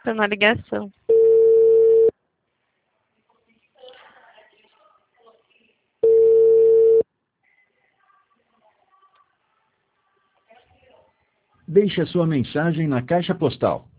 na ligação. Deixe a sua mensagem na caixa postal